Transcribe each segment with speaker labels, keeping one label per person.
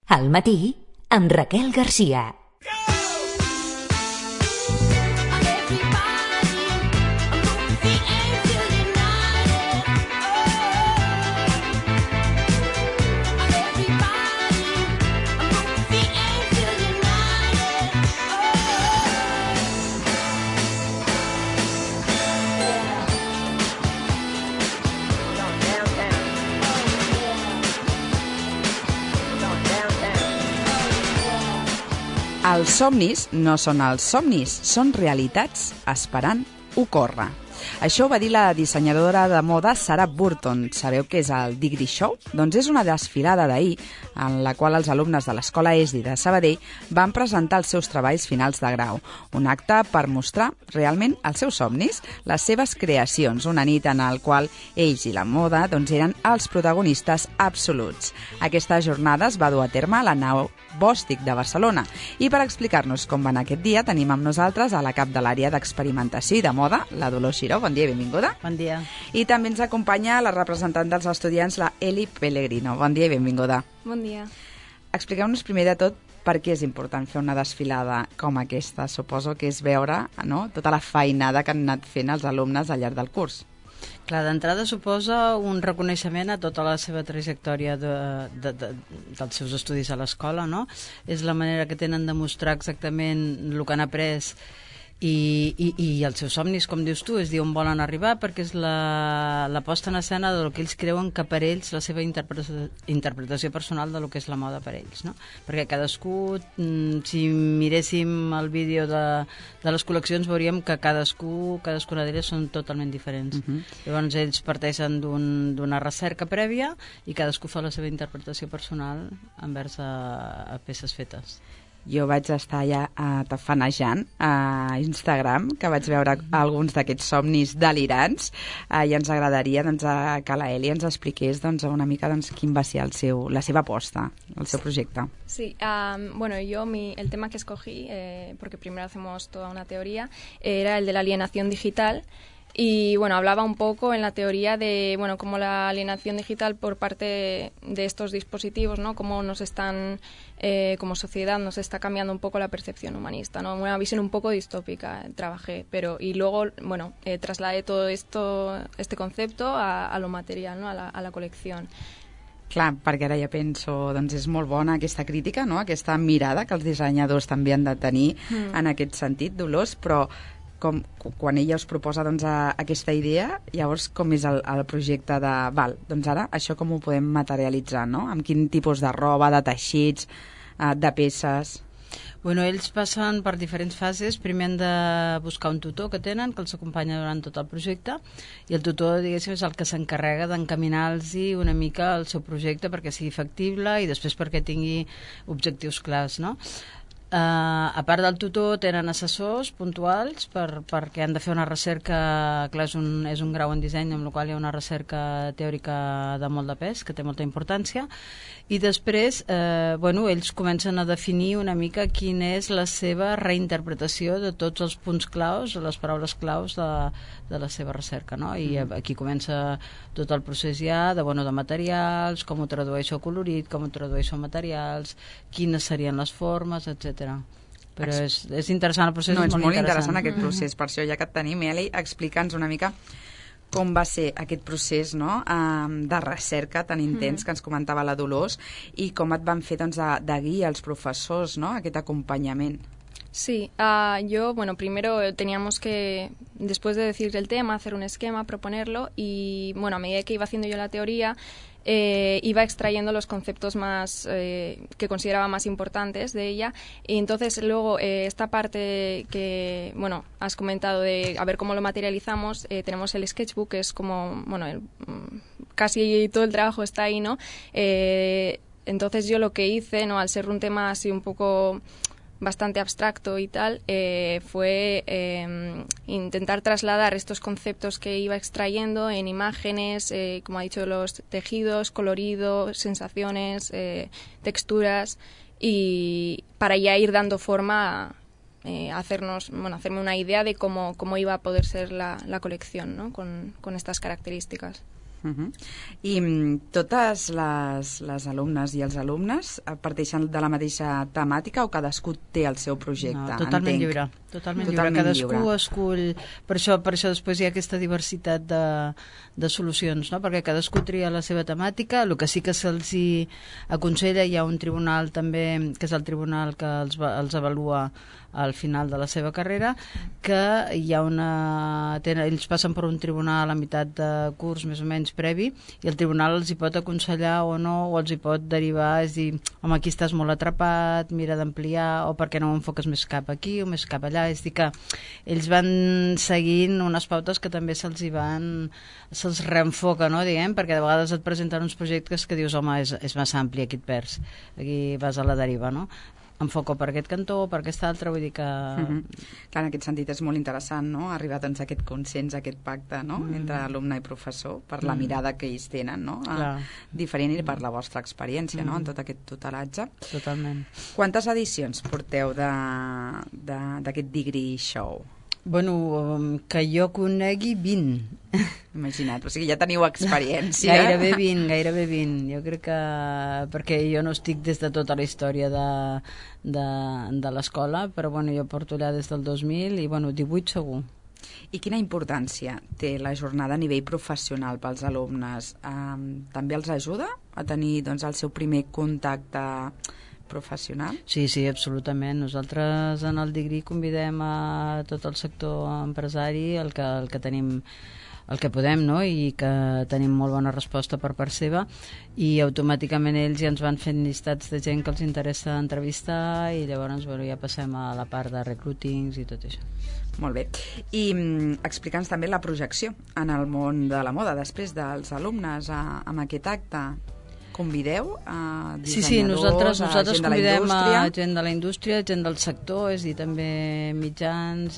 Speaker 1: Al matí, amb Raquel Garcia.
Speaker 2: Els somnis no són els somnis, són realitats esperant ocórrer. Això ho va dir la dissenyadora de moda Sarah Burton. Sabeu què és el Degree Show? Doncs és una desfilada d'ahir en la qual els alumnes de l'Escola ESDI de Sabadell van presentar els seus treballs finals de grau. Un acte per mostrar realment els seus somnis, les seves creacions. Una nit en el qual ells i la moda eren els protagonistes absoluts. Aquesta jornada es va dur a terme a la nau Bòstic de Barcelona. I per explicar-nos com va anar aquest dia tenim amb nosaltres a la cap de l'àrea d'experimentació i de moda, la Dolors Xiró. Bon dia i benvinguda.
Speaker 3: Bon dia.
Speaker 2: I també ens acompanya la representant dels estudiants, la Eli Pellegrino. Bon dia i benvinguda.
Speaker 4: Bon dia.
Speaker 2: Expliqueu-nos primer de tot per què és important fer una desfilada com aquesta. Suposo que és veure tota la feinada que han anat fent els alumnes al llarg del curs.
Speaker 3: Clar, d'entrada suposa un reconeixement a tota la seva trajectòria dels seus estudis a l'escola, no? És la manera que tenen de mostrar exactament el que han après i els seus somnis, com dius tu, és dir on volen arribar, perquè és la posta en escena del que ells creuen que per ells, la seva interpretació personal del que és la moda per ells, no? Perquè cadascú, si miréssim el vídeo de les col·leccions, veuríem que cadascuna d'elles són totalment diferents. Llavors ells parteixen d'una recerca prèvia i cadascú fa la seva interpretació personal envers a peces fetes.
Speaker 2: Jo vaig estar ja tafanejant a Instagram, que vaig veure alguns d'aquests somnis delirants, i ens agradaria que la Eli ens expliqués una mica quin va ser la seva aposta, el seu projecte.
Speaker 4: Sí, yo el tema que escogí, porque primero hacemos toda una teoría, era el de la alienación digital. Y hablaba un poco en la teoría de cómo la alienación digital por parte de estos dispositivos, ¿no? Cómo nos están, como sociedad, nos está cambiando un poco la percepción humanista, ¿no? Una visión un poco distópica trabajé, y luego, trasladé todo este concepto a lo material, ¿no? A la colección.
Speaker 2: Clar, perquè ara ja penso, és molt bona aquesta crítica, no? Aquesta mirada que els dissenyadors també han de tenir en aquest sentit, Dolors, però quan ella us proposa aquesta idea, llavors com és el projecte de... ara això com ho podem materialitzar, no? Amb quin tipus de roba, de teixits, de peces...
Speaker 3: Ells passen per diferents fases. Primer han de buscar un tutor que tenen, que els acompanya durant tot el projecte, i el tutor, diguéssim, és el que s'encarrega d'encaminar-los una mica el seu projecte perquè sigui factible i després perquè tingui objectius clars, no? A part del tutor tenen assessors puntuals perquè han de fer una recerca. Clar, és un grau en disseny amb el qual hi ha una recerca teòrica de molt de pes, que té molta importància, i després ells comencen a definir una mica quina és la seva reinterpretació de tots els punts claus, les paraules claus de la seva recerca, no? I aquí comença tot el procés ja de materials, com ho tradueixo a colorit, com ho tradueixo a materials, quines serien les formes, etc. Però és interessant el procés.
Speaker 2: No, és molt interessant aquest procés. Per això, ja que et tenim, Eli, explica'ns una mica com va ser aquest procés, no? De recerca tan intens que ens comentava la Dolors, i com et van fer de guia els professors, no? Aquest acompanyament.
Speaker 4: Sí, primero teníamos que, después de decir el tema, hacer un esquema, proponerlo, y a medida que iba haciendo yo la teoría, iba extrayendo los conceptos más que consideraba más importantes de ella, y entonces luego esta parte que has comentado de a ver cómo lo materializamos, tenemos el sketchbook, que es como casi todo el trabajo está ahí, ¿no? Entonces yo lo que hice, ¿no? Al ser un tema así un poco bastante abstracto y tal, fue intentar trasladar estos conceptos que iba extrayendo en imágenes, como ha dicho, los tejidos, colorido, sensaciones, texturas, y para ya ir dando forma a hacerme una idea de cómo iba a poder ser la colección, ¿no? Con estas características.
Speaker 2: I totes les alumnes i els alumnes parteixen de la mateixa temàtica o cadascú té el seu projecte?
Speaker 3: No, totalment
Speaker 2: entenc.
Speaker 3: lliure. Totalment lliure. Cadascú escull... Per això després hi ha aquesta diversitat de solucions, no? Perquè cadascú tria la seva temàtica. El que sí que se'ls aconsella, hi ha un tribunal també, que és el tribunal que els avalua al final de la seva carrera, que hi ha ells passen per un tribunal a meitat de curs, més o menys previ, i el tribunal els hi pot aconsellar o no, o els hi pot derivar, és dir, home, aquí estàs molt atrapat, mira d'ampliar, o per què no ho enfoques més cap aquí o més cap allà. És dir, que ells van seguint unes pautes que també se'ls reenfoca, no, diguem, perquè de vegades et presenten uns projectes que dius, home, és massa ampli, aquí et perds, aquí vas a la deriva, no? Enfoco per aquest cantó o per aquest altre, vull dir que...
Speaker 2: Clar, en aquest sentit és molt interessant, no?, arribar doncs, a aquest consens, a aquest pacte, no?, entre alumne i professor, per la mirada que ells tenen, no?, diferent, i per la vostra experiència, no?, en tot aquest tutelatge.
Speaker 3: Totalment.
Speaker 2: Quantes edicions porteu d'aquest Degree Show?
Speaker 3: Bueno, que jo conegui 20.
Speaker 2: Imagina't, o sigui, ja teniu experiència.
Speaker 3: Gairebé 20. Jo crec que... Perquè jo no estic des de tota la història de l'escola, però bueno, jo porto allà des del 2000 i bueno, 18 segur.
Speaker 2: I quina importància té la jornada a nivell professional pels alumnes? També els ajuda a tenir doncs, el seu primer contacte professional?
Speaker 3: Sí, absolutament. Nosaltres en el Degree convidem a tot el sector empresari, el que tenim, el que podem, no?, i que tenim molt bona resposta per part seva, i automàticament ells ja ens van fent llistats de gent que els interessa entrevistar, i llavors ja passem a la part de recruitings i tot això.
Speaker 2: Molt bé. I explica'ns també la projecció en el món de la moda després dels alumnes amb aquest acte. Convideu a dissenyadors,
Speaker 3: nosaltres
Speaker 2: gent de la
Speaker 3: convidem
Speaker 2: indústria?
Speaker 3: a gent de la indústria, gent del sector, és a dir, també mitjans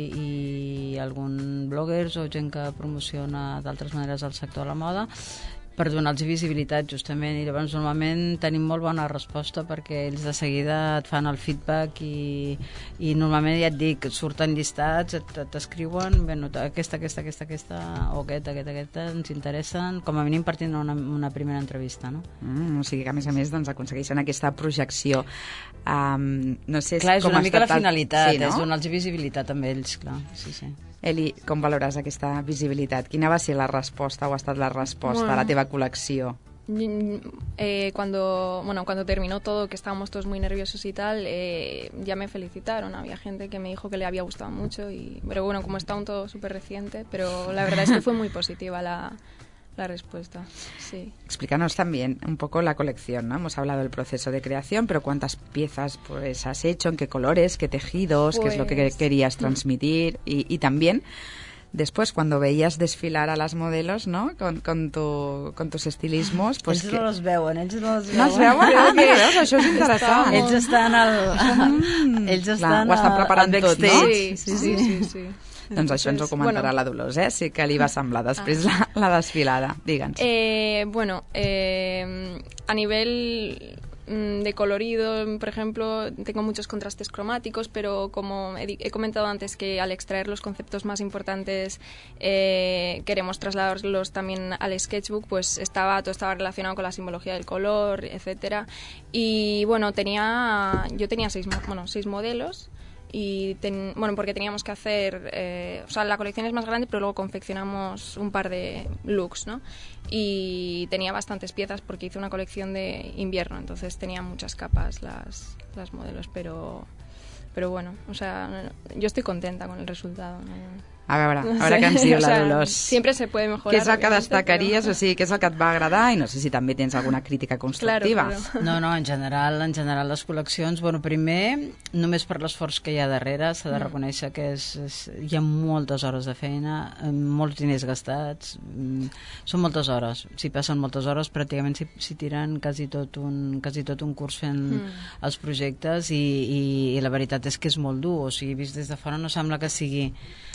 Speaker 3: i algun bloggers o gent que promociona d'altres maneres el sector de la moda, per donar-los visibilitat, justament, i llavors normalment tenim molt bona resposta perquè ells de seguida et fan el feedback i normalment ja et dic, surten llistats, t'escriuen, bueno, aquesta o aquesta ens interessen, com a mínim partint una primera entrevista, no?
Speaker 2: O sigui que a més doncs, aconsegueixen aquesta projecció. No sé
Speaker 3: clar, és
Speaker 2: com
Speaker 3: una mica la
Speaker 2: estat
Speaker 3: finalitat,
Speaker 2: sí, no?
Speaker 3: és donar-los visibilitat amb ells, clar, sí.
Speaker 2: Eli, com valores aquesta visibilitat? Quina va ser la resposta o ha estat la resposta a la teva col·lecció?
Speaker 4: Cuando terminó todo, que estábamos todos muy nerviosos y tal, ya me felicitaron. Había gente que me dijo que le había gustado mucho, pero bueno, como está aún todo súper reciente, pero la verdad es que fue muy positiva la respuesta, sí.
Speaker 2: Explícanos también un poco la colección, ¿no? Hemos hablado del proceso de creación, pero ¿cuántas piezas pues has hecho? ¿En qué colores? ¿Qué tejidos? ¿Qué es lo que querías transmitir? Y también, después, cuando veías desfilar a las modelos, ¿no?, con tus estilismos... Pues
Speaker 3: ells no les veuen.
Speaker 2: No els veuen? Veus? Això és interessant.
Speaker 3: Ells estan
Speaker 2: ho estan preparant tot, no?
Speaker 4: Sí.
Speaker 2: Doncs això ens ho comentarà la Dolors, sí que li va semblar després la desfilada. Digue'ns.
Speaker 4: A nivel de colorido, por ejemplo, tengo muchos contrastes cromáticos, pero como he comentado antes que al extraer los conceptos más importantes queremos trasladarlos también al sketchbook, pues todo estaba relacionado con la simbología del color, etcétera. Y bueno, yo tenía 6 modelos. Y porque teníamos que hacer, la colección es más grande, pero luego confeccionamos un par de looks, ¿no? Y tenía bastantes piezas porque hice una colección de invierno, entonces tenía muchas capas las modelos, pero bueno, yo estoy contenta con el resultado, ¿no?
Speaker 2: A veure què ens diu la Dolors.
Speaker 4: Siempre se puede mejorar.
Speaker 2: Què és el que destacaries, o sigui, què és el que et va agradar, i no sé si també tens alguna crítica constructiva.
Speaker 4: Claro.
Speaker 3: No, en general les col·leccions, primer, només per l'esforç que hi ha darrere, s'ha de reconèixer que hi ha moltes hores de feina, molts diners gastats, són moltes hores, s'hi passen moltes hores, pràcticament s'hi tiren quasi tot un curs fent els projectes, i la veritat és que és molt dur, o sigui, vist des de fora no sembla que sigui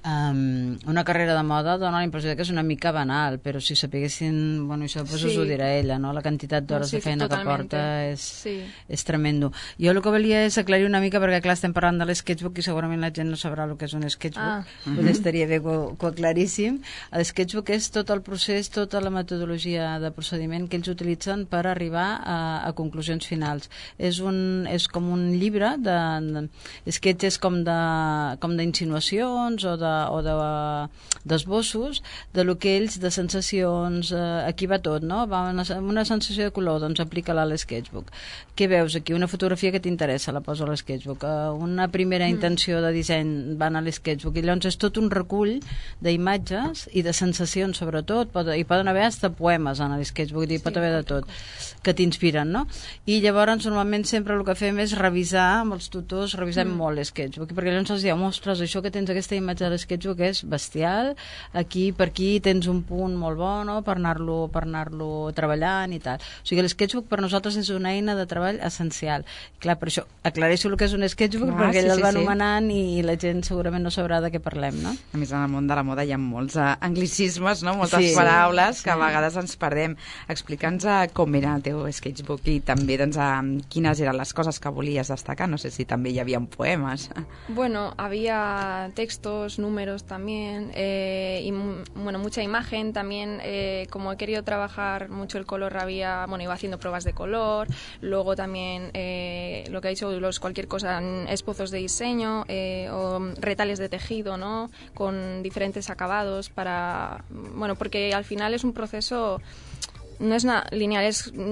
Speaker 3: una carrera de moda dona la impressió que és una mica banal, però si sapiguessin, bueno, això us ho dirà ella, no? La quantitat d'hores de feina que porta és tremendo. Jo el que volia és aclarir una mica, perquè clar, estem parlant de l'sketchbook i segurament la gent no sabrà el que és un sketchbook, però estaria bé que ho aclaríssim. L'sketchbook és tot el procés, tota la metodologia de procediment que ells utilitzen per arribar a conclusions finals. És com un llibre sketches com d'insinuacions o d'esbossos de lo que ells, de sensacions, aquí va tot, no? Va una sensació de color, doncs aplica-la a l'sketchbook. Què veus aquí? Una fotografia que t'interessa, la poso a l'sketchbook. Una primera intenció de disseny van a l'sketchbook, i llavors és tot un recull d'imatges i de sensacions, sobretot, i poden haver hasta poemes en l'sketchbook, i pot haver de tot, que t'inspiren, no? I llavors, normalment, sempre el que fem és revisar amb els tutors, revisem molt l'sketchbook, perquè llavors els diem, ostres, això que tens aquesta imatge de l'sketchbook és bestial, per aquí tens un punt molt bo, no?, per anar-lo treballant i tal. O sigui, l'sketchbook per nosaltres és una eina de treball essencial. Clar, per això aclareixo el que és un sketchbook, perquè ell el va anomenant i la gent segurament no sabrà de què parlem, no?
Speaker 2: A més, en el món de la moda hi ha molts anglicismes, no?, moltes paraules que a vegades ens perdem. Explica'ns com era el teu sketchbook i també doncs, quines eren les coses que volies destacar. No sé si també hi havia poemes.
Speaker 4: Bueno, había textos, números también, y bueno, mucha imagen también. Como he querido trabajar mucho el color, iba haciendo pruebas de color. Luego también lo que ha dicho, cualquier cosa, esbozos de diseño o retales de tejido, ¿no?, con diferentes acabados porque al final es un proceso. No es nada lineal,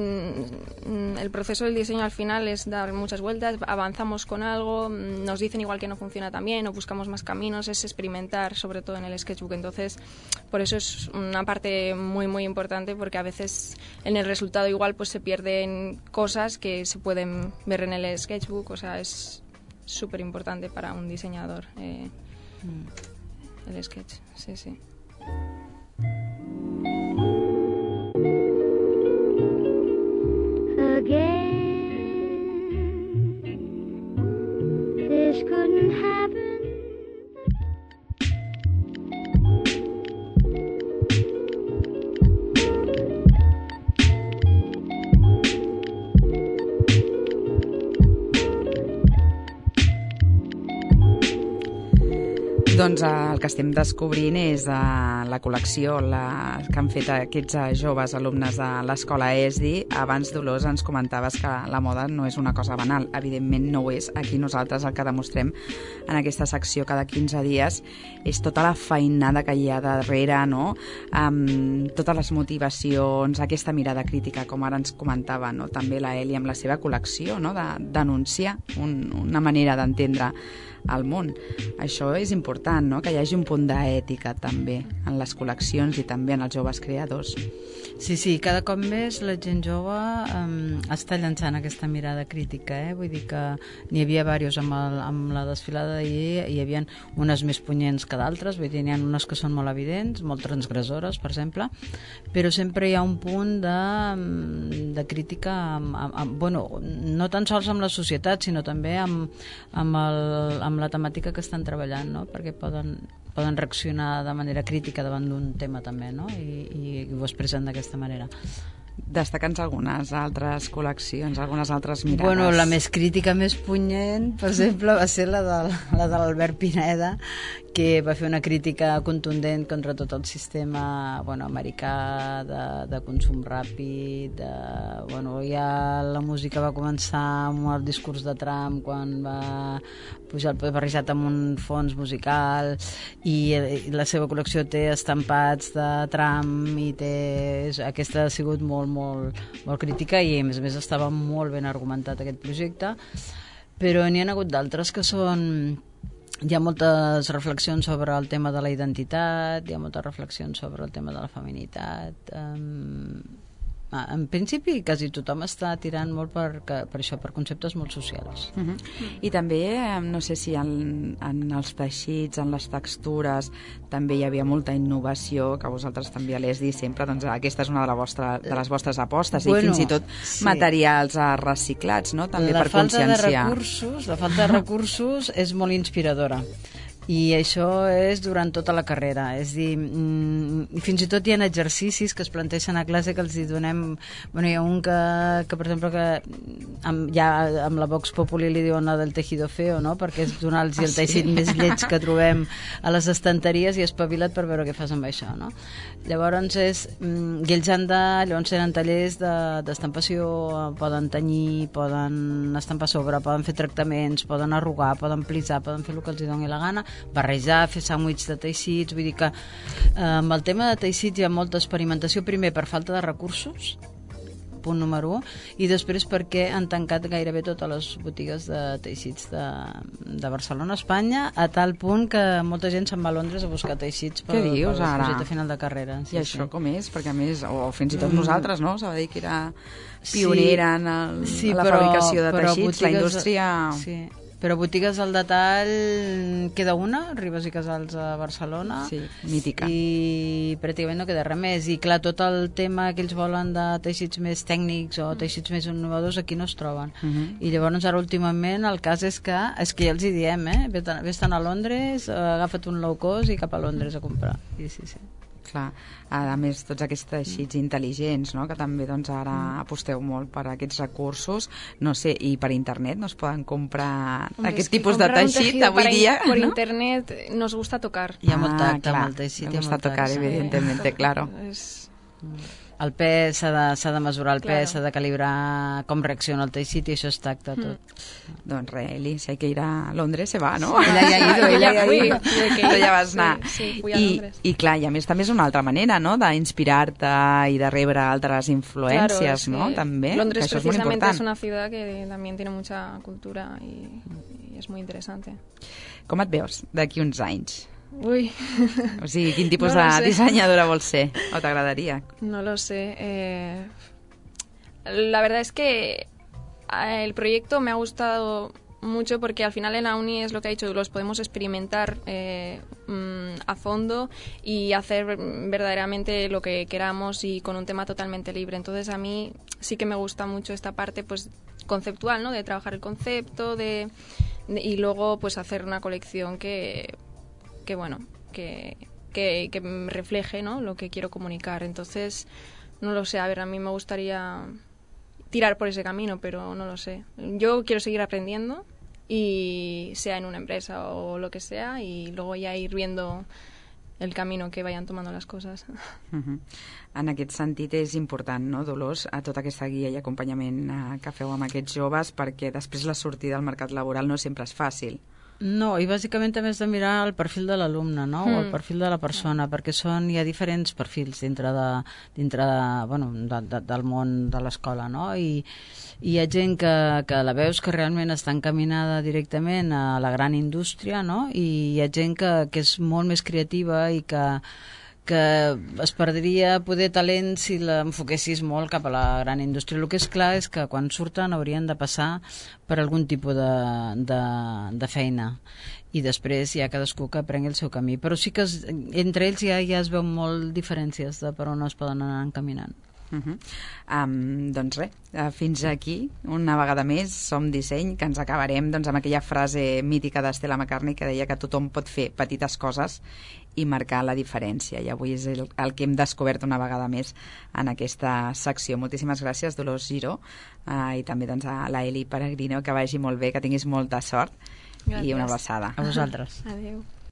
Speaker 4: el proceso del diseño al final es dar muchas vueltas, avanzamos con algo, nos dicen igual que no funciona tan bien o buscamos más caminos, es experimentar, sobre todo en el sketchbook. Entonces, por eso es una parte muy muy importante, porque a veces en el resultado igual pues se pierden cosas que se pueden ver en el sketchbook. O sea, es súper importante para un diseñador el sketch, sí.
Speaker 5: Again, this couldn't happen.
Speaker 2: Doncs el que estem descobrint és la col·lecció que han fet aquests joves alumnes de l'escola ESDI. Abans, Dolors, ens comentaves que la moda no és una cosa banal. Evidentment no ho és. Aquí nosaltres el que demostrem en aquesta secció cada 15 dies és tota la feinada que hi ha darrere, no? Totes les motivacions, aquesta mirada crítica, com ara ens comentava, no?, també la Eli amb la seva col·lecció, no?, de denunciar una manera d'entendre al món. Això és important, no?, que hi hagi un punt d'ètica també en les col·leccions i també en els joves creadors.
Speaker 3: Sí, cada cop més la gent jove està llançant aquesta mirada crítica, vull dir que n'hi havia diversos amb la desfilada d'ahir, hi havia unes més punyents que d'altres, vull dir, n'hi ha unes que són molt evidents, molt transgressores, per exemple, però sempre hi ha un punt de crítica, no tan sols amb la societat, sinó també amb la temàtica que estan treballant, no?, perquè poden reaccionar de manera crítica davant d'un tema també, no?, i ho expressen d'aquesta manera.
Speaker 2: Destaca'ns algunes altres col·leccions, algunes altres mirades.
Speaker 3: Bueno, la més crítica, més punyent, per exemple, va ser la de l'Albert Pineda, que va fer una crítica contundent contra tot el sistema americà de consum ràpid. Ja la música va començar amb el discurs de Trump, quan va pujar barrejat amb un fons musical, i la seva col·lecció té estampats de Trump, i aquesta ha sigut molt, molt, molt crítica, i a més estava molt ben argumentat aquest projecte. Però n'hi ha hagut d'altres que són... Hi ha moltes reflexions sobre el tema de la identitat, hi ha moltes reflexions sobre el tema de la feminitat. En principi, quasi tothom està tirant molt per això, per conceptes molt socials.
Speaker 2: I també, no sé si en els teixits, en les textures, també hi havia molta innovació, que vosaltres també a l'ESDI sempre, doncs aquesta és una de les vostres apostes, i fins i tot materials reciclats, no?, també per conscienciar.
Speaker 3: La falta de recursos és molt inspiradora, I això és durant tota la carrera, és dir, fins i tot hi ha exercicis que es planteixen a classe que els hi donem, bueno, hi ha un que per exemple, que ja amb la Vox Populi li diuen la del tejido feo, no? Perquè és donar-los el teixit més lleig que trobem a les estanteries i espavila't per veure què fas amb això, no? Llavors i ells llavors tenen tallers d'estampació, poden tenyir, poden estampar sobre, poden fer tractaments, poden arrugar, poden plisar, poden fer el que els doni la gana, barrejar, fer sàndwich de teixits, vull dir que amb el tema de teixits hi ha molta experimentació, primer per falta de recursos, punt número 1, i després perquè han tancat gairebé totes les botigues de teixits de Barcelona, Espanya, a tal punt que molta gent se'n va a Londres a buscar teixits per el projecte final de carrera.
Speaker 2: I això com és? Perquè a més, o fins i tot nosaltres, no? S'ha de dir que era pionera en la fabricació de teixits, la indústria...
Speaker 3: Sí, però botigues al detall queda una, Ribes i Casals a Barcelona.
Speaker 2: Sí, mítica.
Speaker 3: I pràcticament no queda res més. I clar, tot el tema que ells volen de teixits més tècnics o teixits més innovadors aquí no es troben. I llavors ara últimament el cas és que ja els hi diem, vés-te'n a Londres, agafa't un low cost i cap a Londres a comprar. Sí.
Speaker 2: Clar, a més tots aquests teixits intel·ligents, no? Que també doncs, ara aposteu molt per aquests recursos, no sé, i per internet no es poden comprar aquest tipus de teixit avui dia,
Speaker 4: por
Speaker 2: ¿no?
Speaker 4: internet nos gusta tocar.
Speaker 3: Hi ha molt tacte amb el teixit.
Speaker 2: Nos gusta tocar, evidentemente, claro.
Speaker 3: El pes, s'ha de mesurar el pes, s'ha de calibrar com reacciona el teixit i això és tacte tot.
Speaker 2: Doncs res, Eli, si hay que ir a Londres se va, no?
Speaker 3: Ella ja ha ido.
Speaker 2: Tu ja vas anar.
Speaker 4: Sí, fui a Londres.
Speaker 2: I clar, i a més també és una altra manera, no?, d'inspirar-te i de rebre altres influències,
Speaker 4: claro,
Speaker 2: ¿no?, també.
Speaker 4: Londres
Speaker 2: que això és molt
Speaker 4: precisamente
Speaker 2: important.
Speaker 4: es una ciudad que también tiene mucha cultura y es muy interesante.
Speaker 2: Com et veus d'aquí uns anys?
Speaker 4: Uy.
Speaker 2: O sigui, quin tipus
Speaker 4: No
Speaker 2: de
Speaker 4: lo sé.
Speaker 2: dissenyadora vols ser? O t'agradaria?
Speaker 4: No lo sé. La verdad es que el proyecto me ha gustado mucho porque al final en la uni es lo que ha dicho, los podemos experimentar a fondo y hacer verdaderamente lo que queramos y con un tema totalmente libre. Entonces a mí sí que me gusta mucho esta parte pues conceptual, ¿no? De trabajar el concepto y luego pues hacer una colección que refleje, ¿no?, lo que quiero comunicar. Entonces, no lo sé, a ver, a mí me gustaría tirar por ese camino, pero no lo sé. Yo quiero seguir aprendiendo y sea en una empresa o lo que sea y luego ya ir viendo el camino que vayan tomando las cosas.
Speaker 2: En aquest sentit és important, no, Dolors, a tota aquesta guia i acompanyament que feu amb aquests joves, perquè després la sortida al mercat laboral no sempre és fàcil.
Speaker 3: No, i bàsicament també has de mirar el perfil de l'alumne, no? O el perfil de la persona, perquè hi ha diferents perfils dintre del món de l'escola, no? I hi ha gent que la veus que realment està encaminada directament a la gran indústria, no? I hi ha gent que és molt més creativa i que es perdria poder talent si l'enfoquessis molt cap a la gran indústria. El que és clar és que quan surten haurien de passar per algun tipus de feina i després ja cadascú que prengui el seu camí. Però sí que entre ells ja es veu molt diferències de per on es poden anar encaminant.
Speaker 2: Doncs res, fins aquí una vegada més Som Disseny, que ens acabarem doncs, amb aquella frase mítica d'Stella McCartney que deia que tothom pot fer petites coses i marcar la diferència, i avui és el que hem descobert una vegada més en aquesta secció. Moltíssimes gràcies, Dolors Giró, i també doncs, a la Eli Peregrino, que vagi molt bé, que tinguis molta sort.
Speaker 4: Gràcies.
Speaker 2: I una abraçada.
Speaker 3: A vosaltres.
Speaker 4: Adéu.